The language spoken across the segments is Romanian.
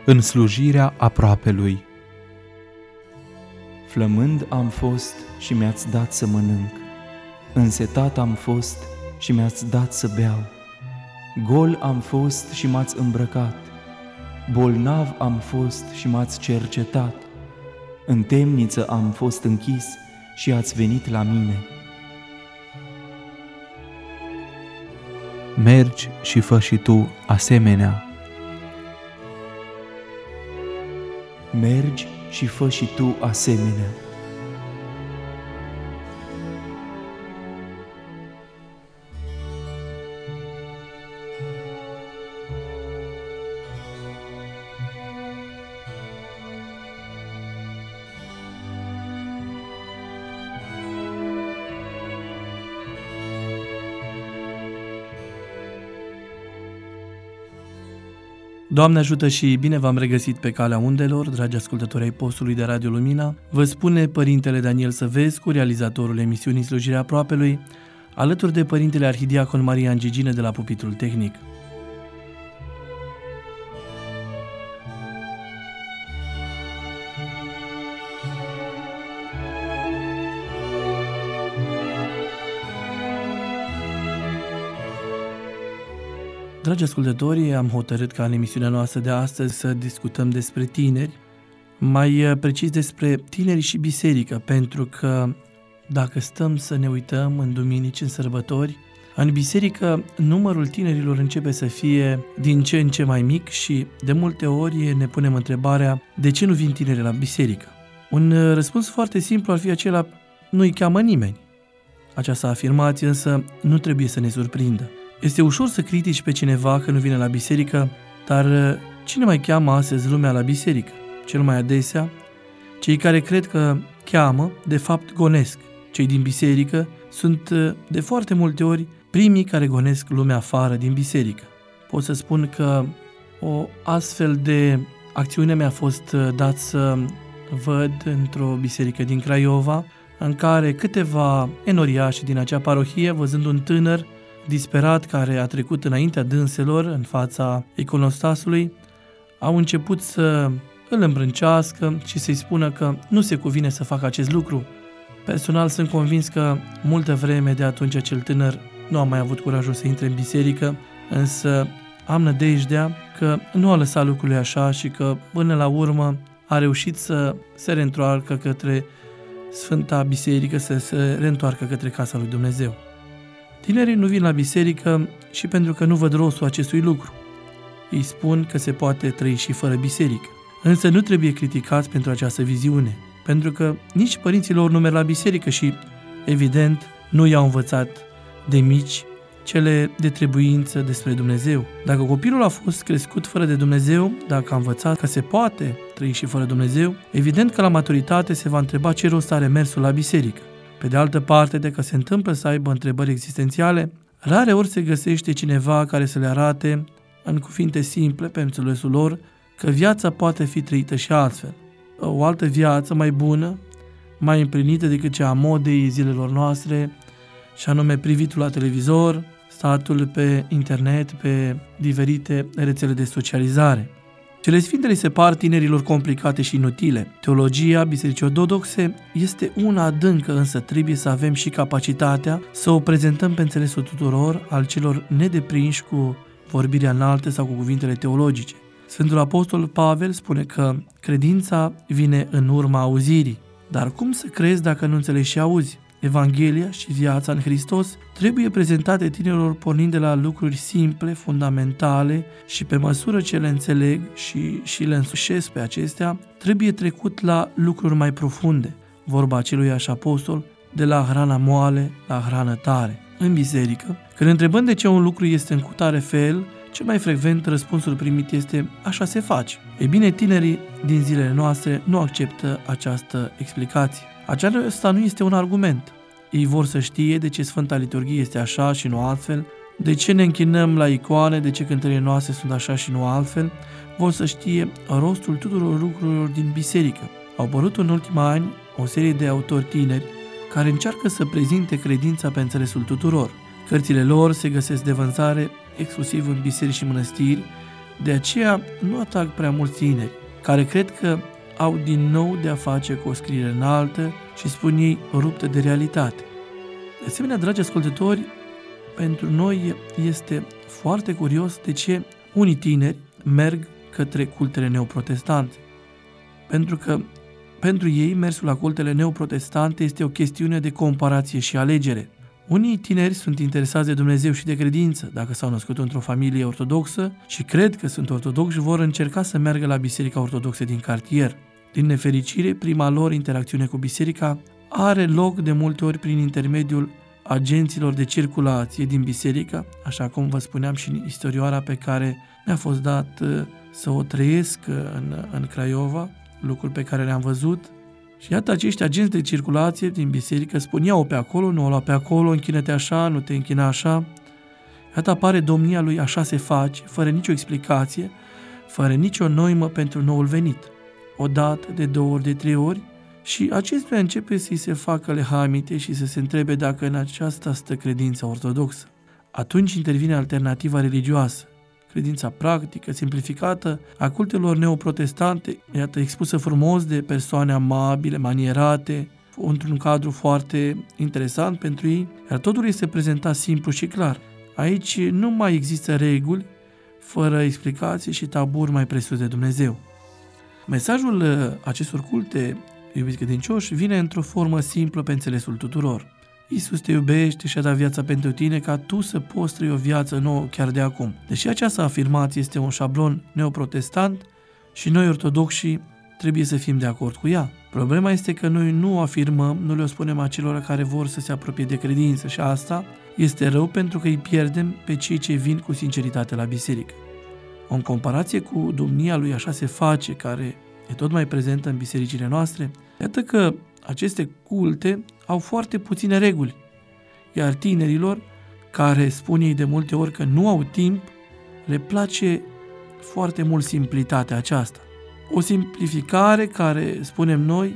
în slujirea aproapelui. Flămând am fost și mi-ați dat să mănânc, însetat am fost și mi-ați dat să beau, gol am fost și m-ați îmbrăcat, bolnav am fost și m-ați cercetat, în temniță am fost închis și ați venit la mine. Mergi și fă și tu asemenea. Mergi și fă și tu asemenea. Doamne ajută și bine v-am regăsit pe calea undelor, dragi ascultători ai postului de Radio Lumina. Vă spune Părintele Daniel Săvescu, realizatorul emisiunii Slujirea Aproapelui, alături de Părintele Arhidiacon Marian Gigine de la pupitrul tehnic. Dragi ascultători, am hotărât ca în emisiunea noastră de astăzi să discutăm despre tineri, mai precis despre tineri și biserică, pentru că dacă stăm să ne uităm în duminici, în sărbători, în biserică numărul tinerilor începe să fie din ce în ce mai mic și de multe ori ne punem întrebarea de ce nu vin tineri la biserică. Un răspuns foarte simplu ar fi acela: nu-i cheamă nimeni. Această afirmație însă nu trebuie să ne surprindă. Este ușor să critici pe cineva că nu vine la biserică, dar cine mai cheamă astăzi lumea la biserică? Cel mai adesea, cei care cred că cheamă, de fapt gonesc. Cei din biserică sunt de foarte multe ori primii care gonesc lumea afară din biserică. Pot să spun că o astfel de acțiune mi-a fost dat să văd într-o biserică din Craiova, în care câteva enoriași din acea parohie, văzând un tânăr disperat care a trecut înaintea dânselor în fața iconostasului, au început să îl îmbrâncească și să-i spună că nu se cuvine să facă acest lucru. Personal sunt convins că multă vreme de atunci acel tânăr nu a mai avut curajul să intre în biserică, însă am nădejdea că nu a lăsat lucrurile așa și că până la urmă a reușit să se reîntoarcă către Sfânta Biserică, să se reîntoarcă către casa lui Dumnezeu. Tinerii nu vin la biserică și pentru că nu văd rostul acestui lucru. Îi spun că se poate trăi și fără biserică. Însă nu trebuie criticați pentru această viziune, pentru că nici părinții lor nu merg la biserică și, evident, nu i-au învățat de mici cele de trebuință despre Dumnezeu. Dacă copilul a fost crescut fără de Dumnezeu, dacă a învățat că se poate trăi și fără Dumnezeu, evident că la maturitate se va întreba ce rost are mersul la biserică. Pe de altă parte, dacă se întâmplă să aibă întrebări existențiale, rare ori se găsește cineva care să le arate în cuvinte simple pe înțelesul lor că viața poate fi trăită și altfel. O altă viață mai bună, mai împlinită decât cea a modei zilelor noastre, și anume privitul la televizor, statul pe internet, pe diferite rețele de socializare. Cele sfinte li se par tinerilor complicate și inutile. Teologia Bisericii Ortodoxe este una adâncă, însă trebuie să avem și capacitatea să o prezentăm pe înțelesul tuturor, al celor nedeprinși cu vorbirea înaltă sau cu cuvintele teologice. Sfântul Apostol Pavel spune că credința vine în urma auzirii. Dar cum să crezi dacă nu înțelegi și auzi? Evanghelia și viața în Hristos trebuie prezentate tinerilor pornind de la lucruri simple, fundamentale și pe măsură ce le înțeleg și le însușesc pe acestea, trebuie trecut la lucruri mai profunde. Vorba aceluiași apostol, de la hrana moale la hrană tare. În biserică, când întrebăm de ce un lucru este în cutare fel, cel mai frecvent răspunsul primit este: așa se face. Ei bine, tinerii din zilele noastre nu acceptă această explicație. Aceasta nu este un argument. Ei vor să știe de ce Sfânta Liturghie este așa și nu altfel, de ce ne închinăm la icoane, de ce cântările noastre sunt așa și nu altfel, vor să știe rostul tuturor lucrurilor din biserică. Au apărut în ultimii ani o serie de autori tineri care încearcă să prezinte credința pe înțelesul tuturor. Cărțile lor se găsesc de vânzare exclusiv în biserici și mănăstiri, De aceea nu atrag prea mulți tineri, care cred că au din nou de a face cu o scriere înaltă și, spun ei, ruptă de realitate. De asemenea, dragi ascultători, pentru noi este foarte curios de ce unii tineri merg către cultele neoprotestante. Pentru că pentru ei mersul la cultele neoprotestante este o chestiune de comparație și alegere. Unii tineri sunt interesați de Dumnezeu și de credință, dacă s-au născut într-o familie ortodoxă și cred că sunt ortodoxi și vor încerca să meargă la biserica ortodoxă din cartier. Din nefericire, prima lor interacțiune cu biserica are loc de multe ori prin intermediul agenților de circulație din biserică, așa cum vă spuneam și în istorioara pe care mi-a fost dat să o trăiesc în Craiova, lucruri pe care le-am văzut. Și iată, acești agenți de circulație din biserică spun: ia-o pe acolo, nu o lua pe acolo, închină-te așa, nu te închina așa. Iată, apare domnia lui așa se face, fără nicio explicație, fără nicio noimă pentru noul venit. O dată, de 2 ori, de 3 ori, și acestuia începe să-i se facă lehamite și să se întrebe dacă în aceasta stă credința ortodoxă. Atunci intervine alternativa religioasă, credința practică, simplificată a cultelor neoprotestante, iată, expusă frumos de persoane amabile, manierate, într-un cadru foarte interesant pentru ei, iar totul este prezentat simplu și clar. Aici nu mai există reguli, fără explicații și taburi mai presus de Dumnezeu. Mesajul acestor culte, iubiți credincioși, vine într-o formă simplă pe înțelesul tuturor. Iisus te iubește și a dat viața pentru tine ca tu să poți trăi o viață nouă chiar de acum. Deși această afirmație este un șablon neoprotestant și noi ortodoxi trebuie să fim de acord cu ea. Problema este că noi nu o afirmăm, nu le spunem acelora care vor să se apropie de credință și asta este rău pentru că îi pierdem pe cei ce vin cu sinceritate la biserică. În comparație cu domnia lui așa se face, care e tot mai prezentă în bisericile noastre, iată că aceste culte au foarte puține reguli, iar tinerilor, care spun ei de multe ori că nu au timp, le place foarte mult simplitatea aceasta. O simplificare care, spunem noi,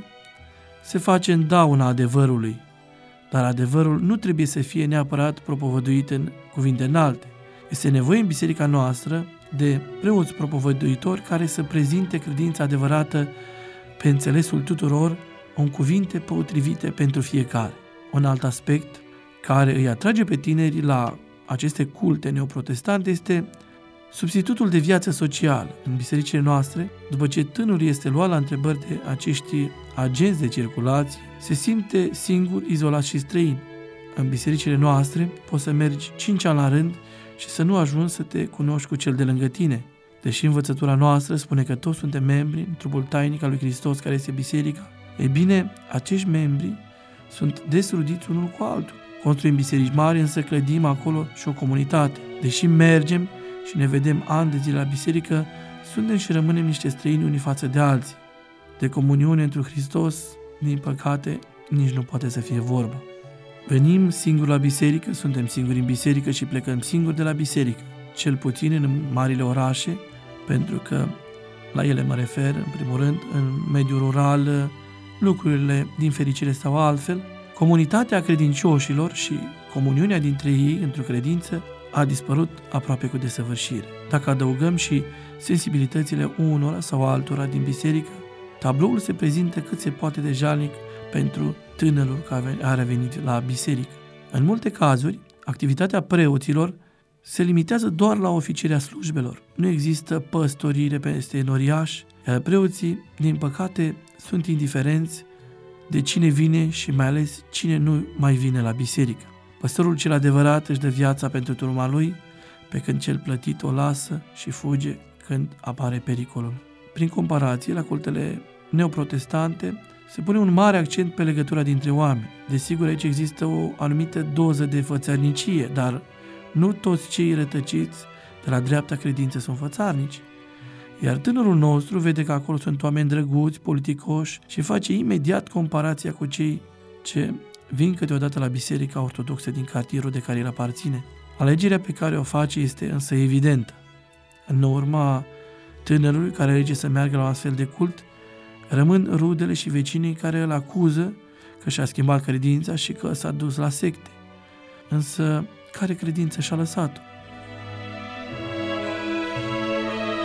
se face în dauna adevărului, dar adevărul nu trebuie să fie neapărat propovăduit în cuvinte înalte. Este nevoie în biserica noastră de preoți propovăduitori care să prezinte credința adevărată pe înțelesul tuturor, în cuvinte potrivite pentru fiecare. Un alt aspect care îi atrage pe tineri la aceste culte neoprotestante este substitutul de viață socială. În bisericile noastre, după ce tânărul este luat la întrebări de acești agenți de circulație, se simte singur, izolat și străin. În bisericile noastre poți să mergi 5 ani la rând și să nu ajungi să te cunoști cu cel de lângă tine. Deși învățătura noastră spune că toți suntem membri în trupul tainic al lui Hristos, care este biserica, ei bine, acești membri sunt desrudiți unul cu altul. Construim biserici mari, însă clădim acolo și o comunitate. Deși mergem și ne vedem ani de zile la biserică, suntem și rămânem niște străini unii față de alții. De comuniune întru Hristos, din păcate, nici nu poate să fie vorba. Venim singuri la biserică, suntem singuri în biserică și plecăm singuri de la biserică, cel puțin în marile orașe, pentru că la ele mă refer, în primul rând, în mediul rural, lucrurile din fericire stau altfel. Comunitatea credincioșilor și comuniunea dintre ei într-o credință a dispărut aproape cu desăvârșire. Dacă adăugăm și sensibilitățile unora sau altora din biserică, tabloul se prezintă cât se poate de jalnic pentru tânărul care a revenit la biserică. În multe cazuri, activitatea preoților se limitează doar la oficierea slujbelor. Nu există păstorire peste enoriaș, iar preoții, din păcate, sunt indiferenți de cine vine și mai ales cine nu mai vine la biserică. Păstorul cel adevărat își dă viața pentru turma lui, pe când cel plătit o lasă și fuge când apare pericolul. Prin comparație, la cultele neoprotestante se pune un mare accent pe legătura dintre oameni. Desigur, aici există o anumită doză de fățarnicie, dar nu toți cei rătăciți de la dreapta credință sunt fățarnici. Iar tânărul nostru vede că acolo sunt oameni drăguți, politicoși și face imediat comparația cu cei ce vin câteodată la biserica ortodoxă din cartierul de care el aparține. Alegerea pe care o face este însă evidentă. În urma tânărului care alege să meargă la un astfel de cult, rămân rudele și vecinii care îl acuză că și-a schimbat credința și că s-a dus la secte. Însă, care credință și-a lăsat-o?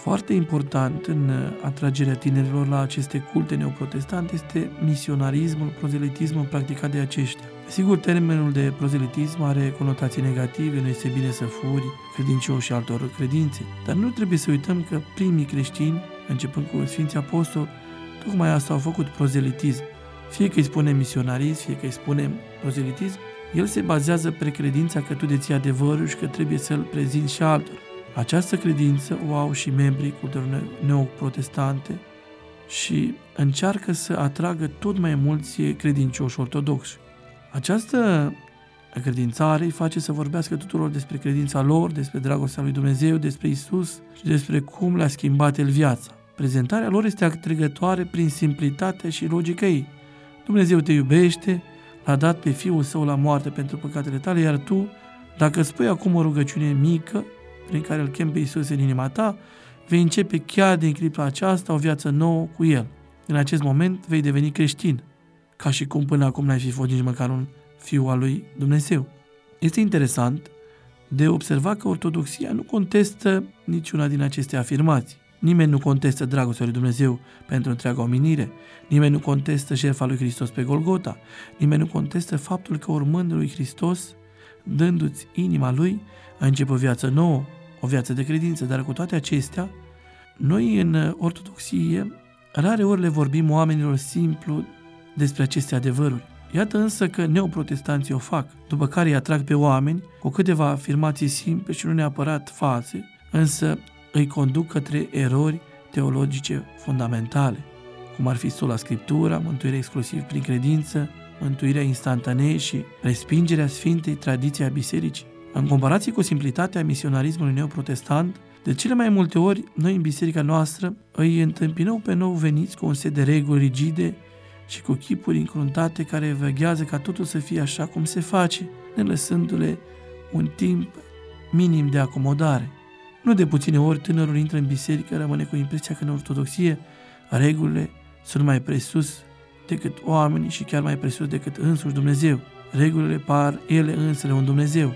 Foarte important în atragerea tinerilor la aceste culte neoprotestante este misionarismul, prozelitismul practicat de aceștia. Sigur, termenul de prozelitism are conotații negative, nu este bine să furi credincioși altor credințe, dar nu trebuie să uităm că primii creștini, începând cu Sfinții Apostoli, tocmai asta au făcut, prozelitism. Fie că îi spunem misionarism, fie că îi spunem prozelitism, el se bazează pe credința că tu deții adevărul și că trebuie să-l prezinți și altor. Această credință o au și membrii culturilor neoprotestante și încearcă să atragă tot mai mulți credincioși ortodoxi. Această credințare îi face să vorbească tuturor despre credința lor, despre dragostea lui Dumnezeu, despre Isus și despre cum le-a schimbat El viața. Prezentarea lor este atrăgătoare prin simplitatea și logica ei. Dumnezeu te iubește, l-a dat pe Fiul Său la moarte pentru păcatele tale, iar tu, dacă spui acum o rugăciune mică, prin care îl chem pe Iisus în inima ta, vei începe chiar din clipa aceasta o viață nouă cu El. În acest moment vei deveni creștin, ca și cum până acum n-ai fi fost nici măcar un fiu al lui Dumnezeu. Este interesant de observat că ortodoxia nu contestă niciuna din aceste afirmații. Nimeni nu contestă dragostea lui Dumnezeu pentru întreaga omenire, nimeni nu contestă jertfa lui Hristos pe Golgota, nimeni nu contestă faptul că urmând lui Hristos, dându-ți inima Lui, a început o viață nouă, o viață de credință, dar cu toate acestea, noi în ortodoxie rare ori le vorbim oamenilor simplu despre aceste adevăruri. Iată însă că neoprotestanții o fac, după care îi atrag pe oameni cu câteva afirmații simple și nu neapărat false, însă îi conduc către erori teologice fundamentale, cum ar fi sola Scriptura, mântuirea exclusiv prin credință, mântuirea instantanee și respingerea sfintei tradiții a bisericii. În comparație cu simplitatea misionarismului neoprotestant, de cele mai multe ori, noi în biserica noastră îi întâmpinăm pe nou veniți cu un set de reguli rigide și cu chipuri încruntate care veghează ca totul să fie așa cum se face, ne lăsându-le un timp minim de acomodare. Nu de puține ori tânărul intră în biserică, rămâne cu impresia că în ortodoxie regulile sunt mai presus decât oamenii și chiar mai presus decât însuși Dumnezeu. Regulile par ele însele un Dumnezeu,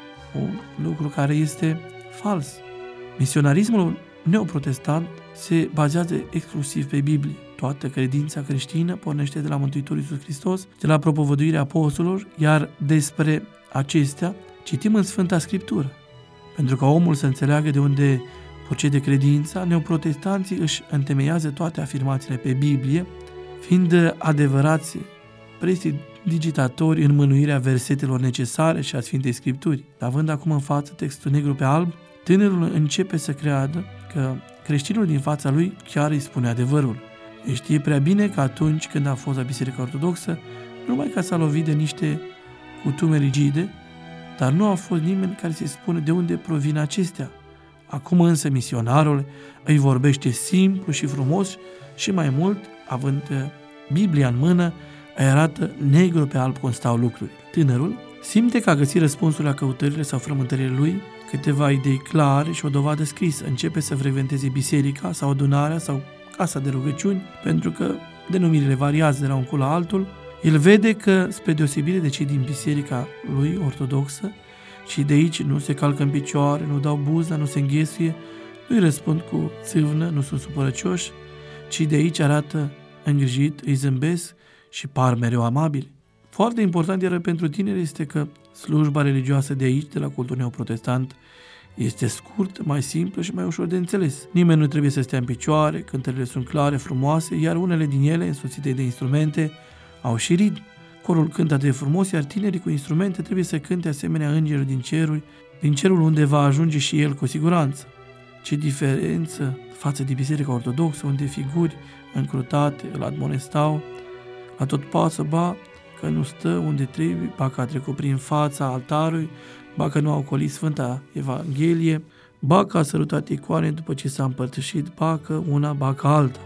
un lucru care este fals. Misionarismul neoprotestant se bazează exclusiv pe Biblie. Toată credința creștină pornește de la Mântuitorul Iisus Hristos, de la propovăduirea apostolilor, iar despre acestea citim în Sfânta Scriptură. Pentru ca omul să înțeleagă de unde procede credința, neoprotestanții își întemeiază toate afirmațiile pe Biblie, fiind adevărați prestidigitatori în mânuirea versetelor necesare și a Sfintei Scripturi. Având acum în față textul negru pe alb, tânărul începe să creadă că creștinul din fața lui chiar îi spune adevărul. El știe prea bine că atunci când a fost la Biserica Ortodoxă, numai că s-a lovit de niște cutume rigide, dar nu a fost nimeni care să-i spună de unde provin acestea. Acum însă misionarul îi vorbește simplu și frumos și mai mult, având Biblia în mână, îi arată negru pe alb cum stau lucrurile. Tânărul simte că a găsit răspunsul la căutările sau frământările lui, câteva idei clare și o dovadă scrisă. Începe să frecventeze biserica sau adunarea sau casa de rugăciuni, pentru că denumirile variază de la un cul la altul. El vede că, spre deosebire de cei din biserica lui ortodoxă, și de aici nu se calcă în picioare, nu dau buzna, nu se înghesuie, nu-i răspund cu țâvnă, nu sunt supărăcioși, ci de aici arată îngrijit, îi zâmbesc și par mereu amabili. Foarte important iar pentru tineri este că slujba religioasă de aici, de la cultul neoprotestant, este scurt, mai simplă și mai ușor de înțeles. Nimeni nu trebuie să stea în picioare, cântările sunt clare, frumoase, iar unele din ele, însoțite de instrumente, au și ritm. Corul cântă atât de frumos, iar tinerii cu instrumente trebuie să cânte asemenea îngerul din cerul unde va ajunge și el cu siguranță. Ce diferență față de Biserica Ortodoxă, unde figuri încrutate îl admonestau, la tot pasă, ba că nu stă unde trebuie, ba că a trecut prin fața altarului, ba că nu a ocolit Sfânta Evanghelie, ba că a sărutat icoane după ce s-a împărtășit, ba că una, ba că alta.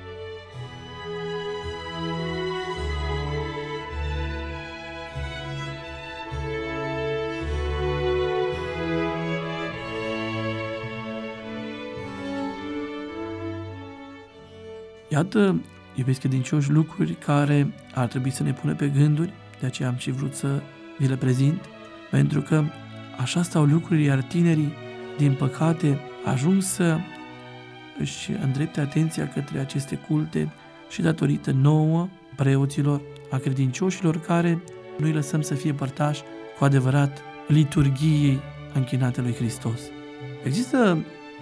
Iată, iubesc credincioși, lucruri care ar trebui să ne pună pe gânduri, de aceea am și vrut să vi le prezint, pentru că așa stau lucrurile, iar tinerii, din păcate, ajung să își îndrepte atenția către aceste culte și datorită nouă, preoților, a credincioșilor care nu îi lăsăm să fie părtași cu adevărat liturghiei închinate lui Hristos. Există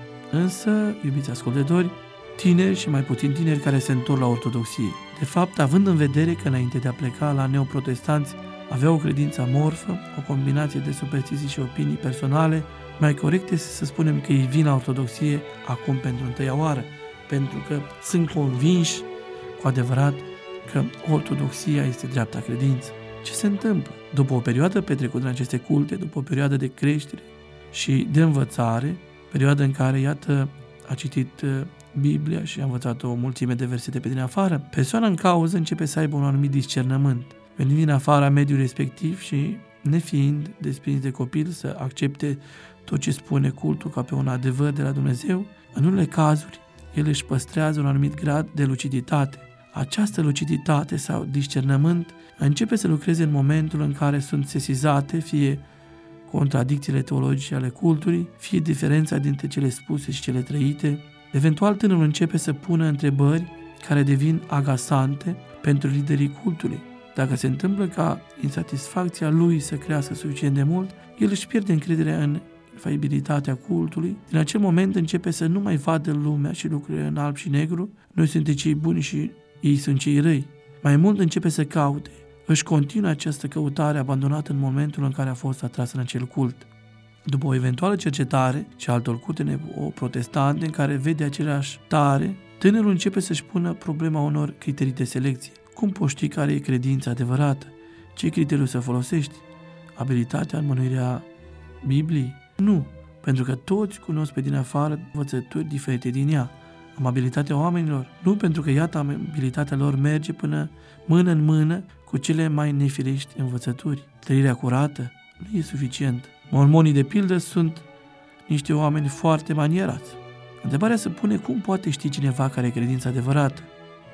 însă, iubiți ascultători, tineri și mai puțin tineri care se întorc la ortodoxie. De fapt, având în vedere că înainte de a pleca la neoprotestanți aveau o credință amorfă, o combinație de superstiții și opinii personale, mai corect este să spunem că ei vin la ortodoxie acum pentru întâia oară, pentru că sunt convinși cu adevărat că ortodoxia este dreapta credință. Ce se întâmplă? După o perioadă petrecută în aceste culte, după o perioadă de creștere și de învățare, perioada în care, iată, a citit Biblia și a învățat o mulțime de versete pe din afară, persoana în cauză începe să aibă un anumit discernământ. Venind din afara mediului respectiv și nefiind desprins de copil să accepte tot ce spune cultul ca pe un adevăr de la Dumnezeu, în unele cazuri el își păstrează un anumit grad de luciditate. Această luciditate sau discernământ începe să lucreze în momentul în care sunt sesizate fie contradicțiile teologice ale cultului, fie diferența dintre cele spuse și cele trăite. Eventual tânărul începe să pună întrebări care devin agasante pentru liderii cultului. Dacă se întâmplă ca insatisfacția lui să crească suficient de mult, el își pierde încrederea în infalibilitatea cultului. Din acel moment începe să nu mai vadă lumea și lucrurile în alb și negru, noi suntem cei buni și ei sunt cei răi. Mai mult începe să caute, își continuă această căutare abandonată în momentul în care a fost atras în acel cult. După o eventuală cercetare și altor culte protestante în care vede aceleași tare, tânărul începe să-și pună problema unor criterii de selecție. Cum poți ști care e credința adevărată? Ce criteriu să folosești? Abilitatea în mânuirea Bibliei? Nu, pentru că toți cunosc pe din afară învățături diferite din ea. Amabilitatea oamenilor? Nu, pentru că iată amabilitatea lor merge până mână în mână cu cele mai nefirești învățături. Trăirea curată nu e suficient. Mormonii, de pildă, sunt niște oameni foarte manierați. Întrebarea se pune cum poate ști cineva care e credința adevărată.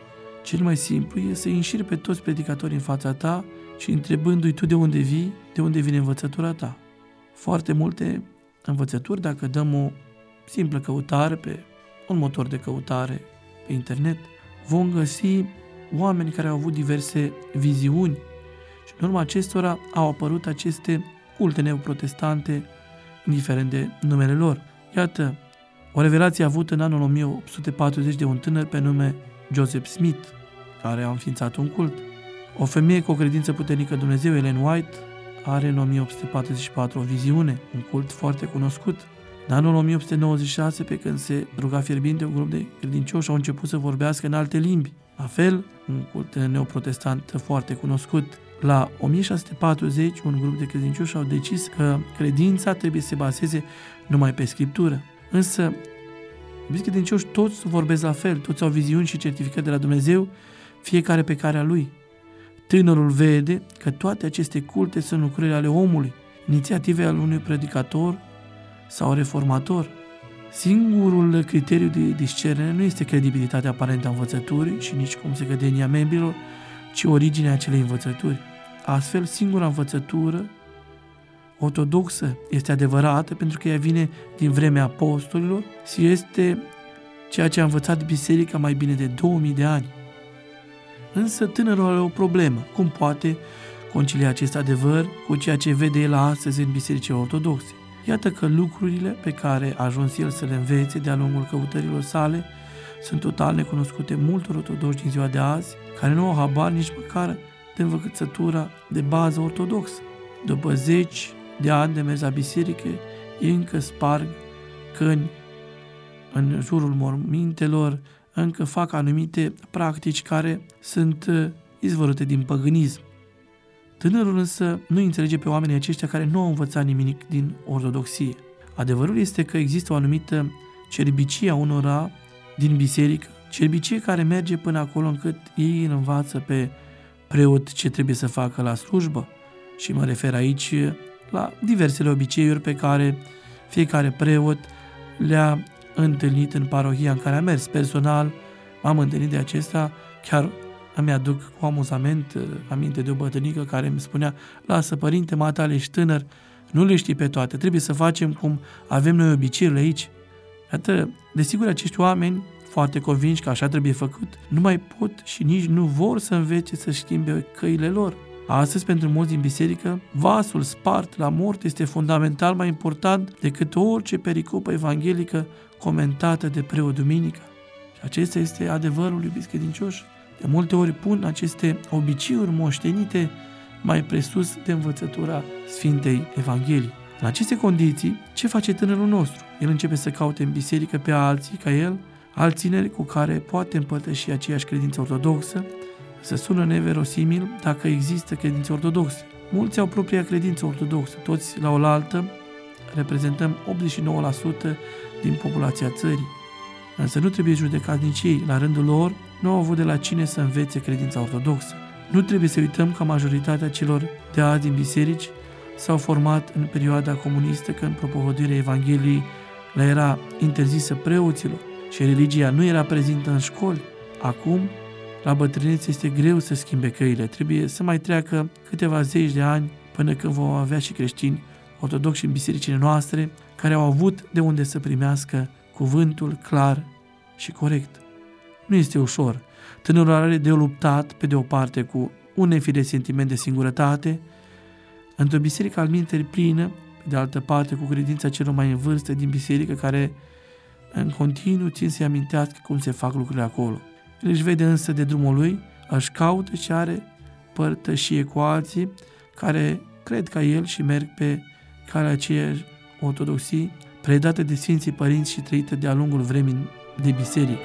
Cel mai simplu e să înșiri pe toți predicatorii în fața ta și întrebându-i tu de unde vii, de unde vine învățătura ta. Foarte multe învățături, dacă dăm o simplă căutare pe un motor de căutare pe internet, vom găsi oameni care au avut diverse viziuni și în urma acestora au apărut aceste culte neoprotestante, indiferent de numele lor. Iată, o revelație avută în anul 1840 de un tânăr pe nume Joseph Smith, care a înființat un cult. O femeie cu o credință puternică în Dumnezeu, Ellen White, are în 1844 o viziune, un cult foarte cunoscut. În anul 1896, pe când se ruga fierbinte, un grup de credincioși au început să vorbească în alte limbi. La fel, un cult neoprotestant foarte cunoscut. La 1640, un grup de credincioși au decis că credința trebuie să se bazeze numai pe Scriptură. Însă, iubiți credincioși, toți vorbesc la fel, toți au viziuni și certificări de la Dumnezeu, fiecare pe carea lui. Tânărul vede că toate aceste culte sunt lucrări ale omului, inițiative ale unui predicator sau reformator. Singurul criteriu de discernere nu este credibilitatea aparentă a învățăturii și nici cum se gădenia membrilor, ci originea acelei învățături. Astfel, singura învățătură ortodoxă este adevărată pentru că ea vine din vremea apostolilor și este ceea ce a învățat biserica mai bine de 2000 de ani. Însă tânărul are o problemă. Cum poate concilia acest adevăr cu ceea ce vede el astăzi în bisericile ortodoxe? Iată că lucrurile pe care a ajuns el să le învețe de-a lungul căutărilor sale sunt total necunoscute multor ortodoxi din ziua de azi, care nu au habar nici măcar de învățătura de bază ortodoxă. După 10 de ani de mers la biserică, ei încă sparg căni în jurul mormintelor, încă fac anumite practici care sunt izvorâte din păgânism. Tânărul însă nu înțelege pe oamenii aceștia care nu au învățat nimic din ortodoxie. Adevărul este că există o anumită cerbicie a unora din biserică, cerbicie care merge până acolo încât ei îl învață pe preot ce trebuie să facă la slujbă. Și mă refer aici la diversele obiceiuri pe care fiecare preot le-a întâlnit în parohia în care a mers. Personal m-am întâlnit de acesta, chiar îmi aduc cu amuzament aminte de o bătrânică care îmi spunea: lasă, părinte, matale, ești tânăr, nu le știi pe toate, trebuie să facem cum avem noi obiceiurile aici. Iată, desigur, acești oameni, foarte convinși că așa trebuie făcut, nu mai pot și nici nu vor să învețe să schimbe căile lor. Astăzi, pentru mulți din biserică, vasul spart la moarte este fundamental mai important decât orice pericopă evanghelică comentată de preot duminică. Și acesta este adevărul, iubiți credincioși. De multe ori pun aceste obiceiuri moștenite mai presus de învățătura Sfintei Evangheliei. În aceste condiții, ce face tânărul nostru? El începe să caute în biserică pe alții ca el, alți tineri cu care poate împărtăși aceeași credință ortodoxă. Să sună neverosimil dacă există credințe ortodoxe. Mulți au propria credință ortodoxă, toți la oaltă reprezentăm 89% din populația țării. Însă nu trebuie judecați nici ei, la rândul lor nu au avut de la cine să învețe credința ortodoxă. Nu trebuie să uităm că majoritatea celor de azi din biserici s-au format în perioada comunistă, când propovăduirea Evangheliei le era interzisă preoților și religia nu era prezentă în școli. Acum, la bătrânețe este greu să schimbe căile, trebuie să mai treacă câteva zeci de ani până când vom avea și creștini ortodoxi în bisericile noastre care au avut de unde să primească cuvântul clar și corect. Nu este ușor. Tânărul are de luptat, pe de o parte, cu un nefire sentiment de singurătate, într-o biserică alminteri plină, pe de altă parte cu credința celor mai în vârstă din biserică, care în continuu țin să-i amintească cum se fac lucrurile acolo. El își vede însă de drumul lui, își caută și are părtășie cu alții care cred ca el și merg pe calea aceeași ortodoxii, predată de Sfinții Părinți și trăită de-a lungul vremii de biserică.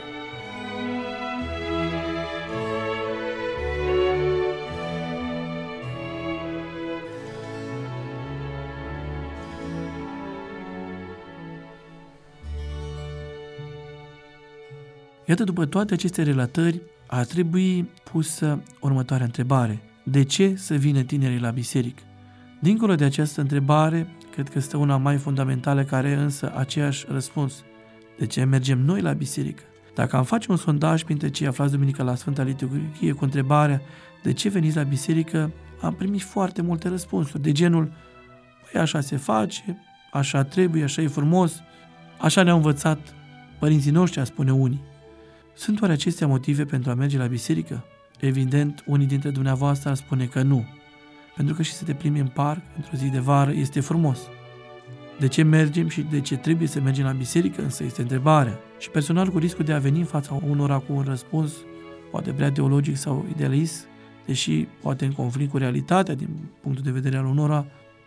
Iată, după toate aceste relatări, ar trebui pusă următoarea întrebare. De ce să vină tinerii la biserică? Dincolo de această întrebare, cred că stă una mai fundamentală, care e însă aceeași răspuns. De ce mergem noi la biserică? Dacă am face un sondaj printre cei aflați duminică la Sfânta Liturghie cu întrebarea de ce veniți la biserică, am primit foarte multe răspunsuri, de genul păi așa se face, așa trebuie, așa e frumos, așa ne-au învățat părinții noștri, a spune unii. Sunt oare acestea motive pentru a merge la biserică? Evident, unii dintre dumneavoastră ar spune că nu, pentru că și să te plimbi în parc într-o zi de vară este frumos. De ce mergem și de ce trebuie să mergem la biserică, însă este întrebarea. Și personal, cu riscul de a veni în fața unora cu un răspuns poate prea teologic sau idealist, deși poate în conflict cu realitatea din punctul de vedere al unora,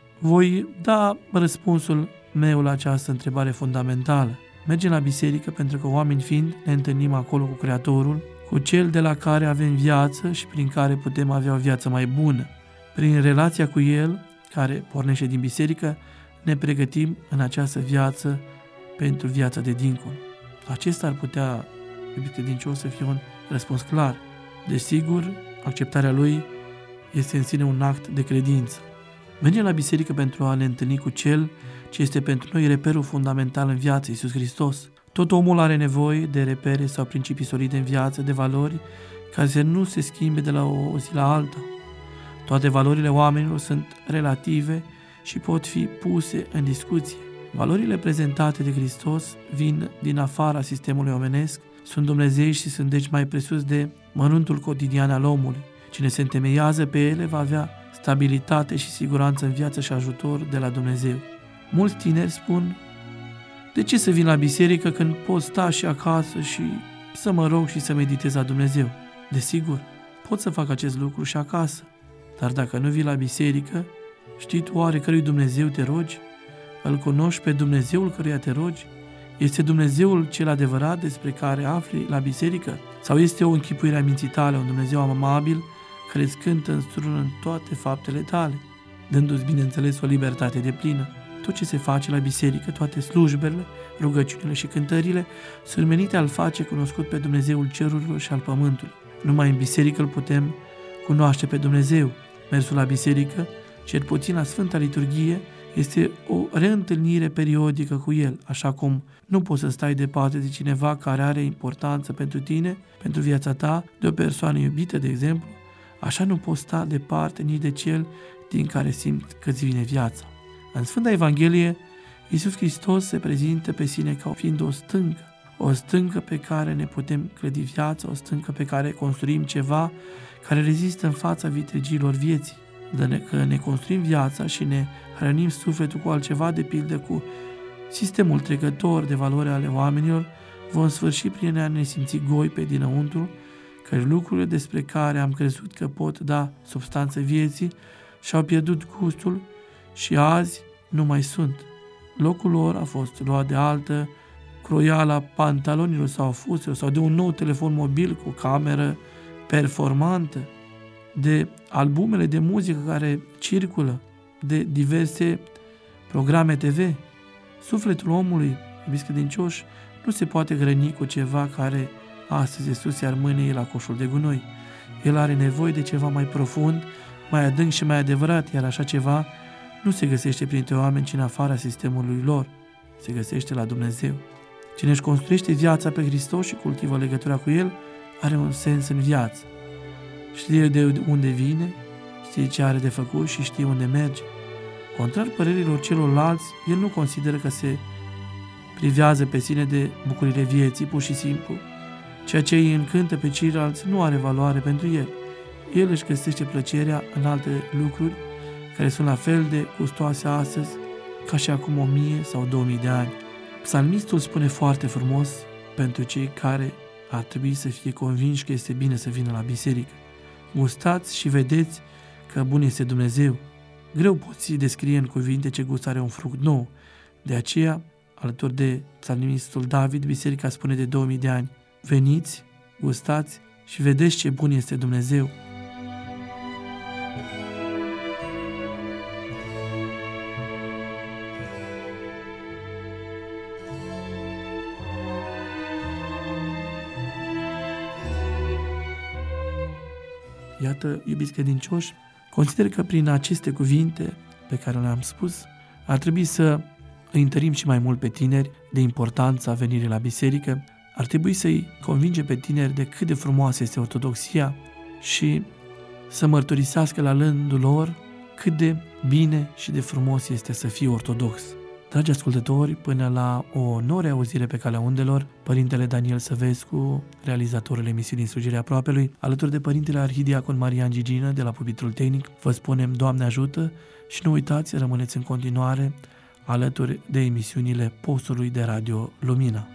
voi da răspunsul meu la această întrebare fundamentală. Mergem la biserică pentru că, oameni fiind, ne întâlnim acolo cu Creatorul, cu Cel de la care avem viață și prin care putem avea o viață mai bună. Prin relația cu El, care pornește din biserică, ne pregătim în această viață pentru viața de dincolo. Acesta ar putea, iubit credincios, să fie un răspuns clar. Desigur, acceptarea Lui este în sine un act de credință. Mergem la biserică pentru a ne întâlni cu Cel ce este pentru noi reperul fundamental în viață, Iisus Hristos. Tot omul are nevoie de repere sau principii solide în viață, de valori care să nu se schimbe de la o zi la alta. Toate valorile oamenilor sunt relative și pot fi puse în discuție. Valorile prezentate de Hristos vin din afara sistemului omenesc, sunt dumnezeiești și sunt deci mai presus de măruntul cotidian al omului. Cine se întemeiază pe ele va avea stabilitate și siguranță în viață și ajutor de la Dumnezeu. Mulți tineri spun, de ce să vin la biserică când pot sta și acasă și să mă rog și să meditez la Dumnezeu? Desigur, pot să fac acest lucru și acasă, dar dacă nu vii la biserică, știi tu oare cărui Dumnezeu te rogi? Îl cunoști pe Dumnezeul căruia te rogi? Este Dumnezeul cel adevărat despre care afli la biserică? Sau este o închipuire a minții tale, un Dumnezeu amabil care îți cântă în strună în toate faptele tale, dându-ți, bineînțeles, o libertate deplină? Tot ce se face la biserică, toate slujbele, rugăciunile și cântările, sunt menite a-L face cunoscut pe Dumnezeul cerurilor și al pământului. Numai în biserică îl putem cunoaște pe Dumnezeu. Mersul la biserică, cel puțin la Sfânta Liturghie, este o reîntâlnire periodică cu El, așa cum nu poți să stai departe de cineva care are importanță pentru tine, pentru viața ta, de o persoană iubită, de exemplu, așa nu poți sta departe nici de Cel din care simți că îți vine viața. În Sfânta Evanghelie Iisus Hristos se prezintă pe sine ca fiind o stâncă pe care ne putem clădi viața, o stâncă pe care construim ceva care rezistă în fața vitregiilor vieții. Că ne construim viața și ne hrănim sufletul cu altceva, de pildă cu sistemul trecător de valori ale oamenilor, vom sfârși prin a ne simți goi pe dinăuntru, că lucrurile despre care am crezut că pot da substanță vieții și-au pierdut gustul și azi nu mai sunt. Locul lor a fost luat de altă croială a pantalonilor sau fuselor sau de un nou telefon mobil cu cameră performantă, de albumele de muzică care circulă, de diverse programe TV. Sufletul omului, iubiți credincioși, nu se poate hrăni cu ceva care astăzi e sus, iar mâine e la coșul de gunoi. El are nevoie de ceva mai profund, mai adânc și mai adevărat, iar așa ceva nu se găsește printre oameni, ci în afara sistemului lor. Se găsește la Dumnezeu. Cine își construiește viața pe Hristos și cultivă legătura cu El, are un sens în viață. Știe de unde vine, știe ce are de făcut și știe unde merge. Contrar părerilor celorlalți, el nu consideră că se privează pe sine de bucurile vieții, pur și simplu. Ceea ce îi încântă pe ceilalți nu are valoare pentru el. El își găsește plăcerea în alte lucruri care sunt la fel de gustoase astăzi ca și acum 1000 sau 2000 de ani. Psalmistul spune foarte frumos pentru cei care ar trebui să fie convinși că este bine să vină la biserică. Gustați și vedeți că bun este Dumnezeu. Greu poți descrie în cuvinte ce gust are un fruct nou. De aceea, alături de psalmistul David, biserica spune de 2000 de ani: veniți, gustați și vedeți ce bun este Dumnezeu. Iată, iubiți credincioși, consider că prin aceste cuvinte pe care le-am spus, ar trebui să îi întărim și mai mult pe tineri de importanța venirii la biserică, ar trebui să-i convinge pe tineri de cât de frumoasă este ortodoxia și să mărturisească la rândul lor cât de bine și de frumos este să fii ortodox. Dragi ascultători, până la o nouă reauzire pe calea undelor, Părintele Daniel Săvescu, realizatorul emisiunii Slujirea Aproapelui, alături de Părintele Arhidiacon Marian Gigină de la pupitrul tehnic, vă spunem Doamne ajută și nu uitați, rămâneți în continuare alături de emisiunile postului de Radio Lumina.